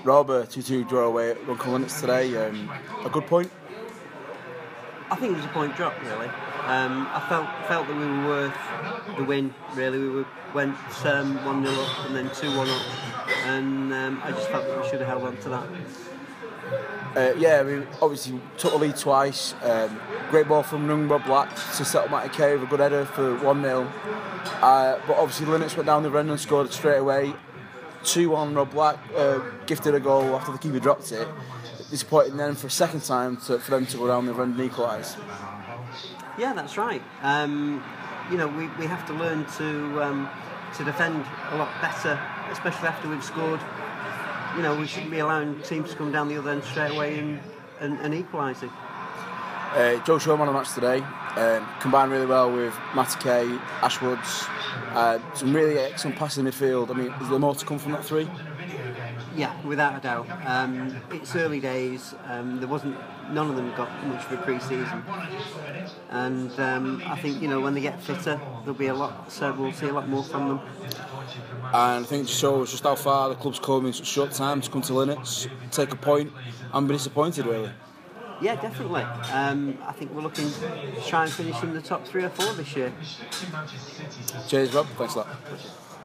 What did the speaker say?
Rob, a 2-2 draw away at Runcorn Linux today. A good point? I think it was a point drop, really. I felt that we were worth the win, really. Went 1-0 up and then 2-1 up, and I just felt that we should have held on to that. Yeah, I mean, obviously took the lead twice. Great ball from Rob Black to settle Matty Kay with a good header for 1-0. But obviously Linux went down the end and scored it straight away. 2-1 Rob Black, gifted a goal after the keeper dropped it. Disappointing then for a second time for them to go down the end and equalise. Yeah, that's right. We have to learn to defend a lot better, especially after we've scored. We shouldn't be allowing teams to come down the other end straight away and equalising. Joe Shaw man of the match today. Combined really well with Matty Kay, Ashwoods. Some really excellent passes in midfield. I mean, is there more to come from that three? Yeah, without a doubt. It's early days. None of them got much of a pre-season, and I think when they get fitter, there'll be a lot. So we'll see a lot more from them. And I think it shows just how far the club's come in such a short time to come to Linux, take a point, and be disappointed really. Yeah, definitely. I think we're looking to try and finish in the top 3 or 4 this year. Cheers, Rob. Thanks a lot.